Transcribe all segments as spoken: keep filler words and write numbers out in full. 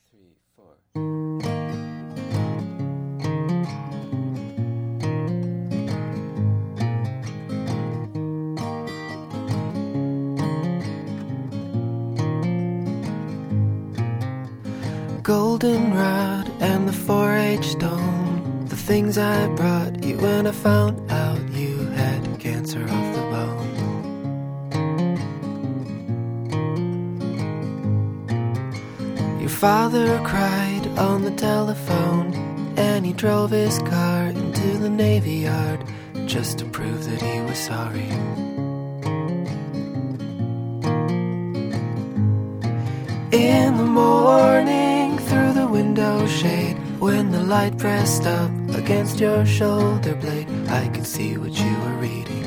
three, four. Goldenrod and the four H stone, the things I brought you when I found out you had cancer of the bone. Your father cried on the telephone, and he drove his car into the Navy Yard just to prove that he was sorry. In the morning, through the window shade, when the light pressed up against your shoulder blade, I could see what you were reading.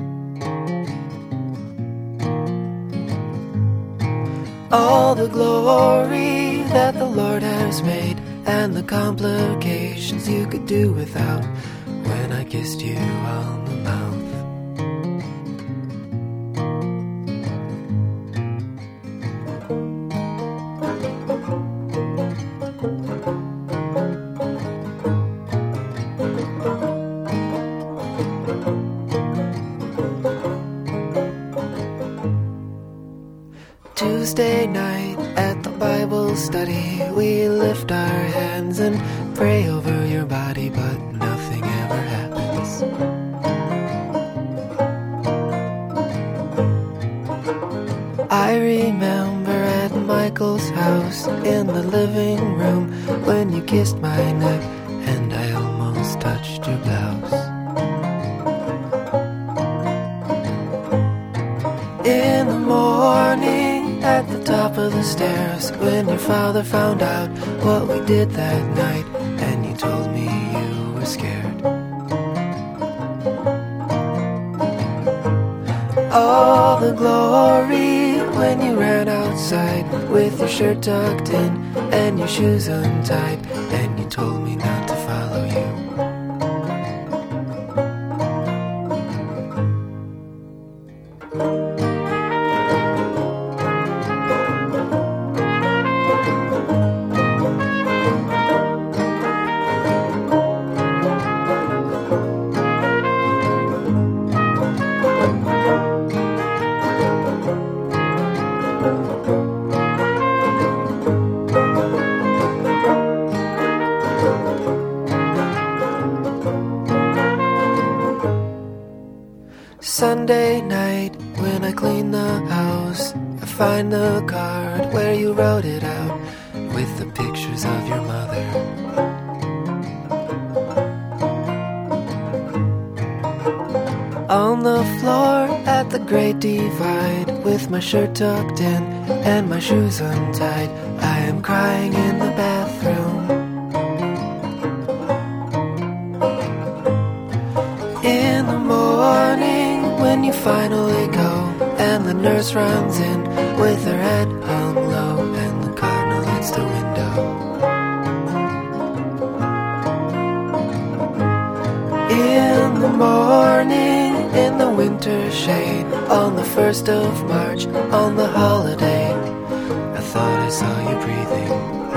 All the glory that the Lord has made, and the complications you could do without, when I kissed you on the mouth. Tuesday night at the Bible study, we lift our hands and pray over your body, but nothing ever happens. I remember at Michael's house in the living room when you kissed my neck and I almost touched your blouse. In the morning, at the top of the stairs, when your father found out what we did that night, and you told me you were scared. All the glory when you ran outside with your shirt tucked in and your shoes untied, and you told me not to follow you. Sunday night, when I clean the house, I find the card where you wrote it out with the pictures of your mother. On the floor at the Great Divide, with my shirt tucked in and my shoes untied, I am crying in the bathroom. In the morning, when you finally go, and the nurse runs in with her head hung low, and the cardinal hits the window. In the morning, in the winter shade, on the first of March, on the holiday, I thought I saw you breathing.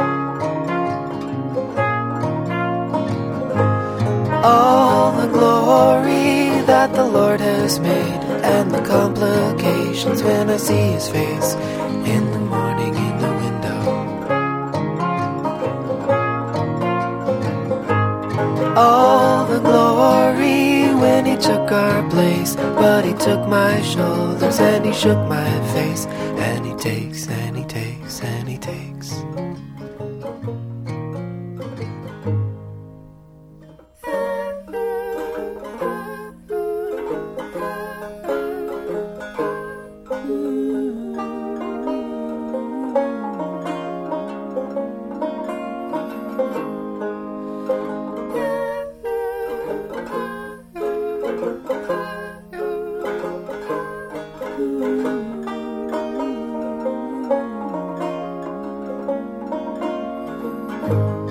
All the glory that the Lord has made, and the complications when I see his face in the morning in the window. All the glory when he took our place, but he took my shoulders and he shook my face, and he takes and he takes and he takes. Thank you.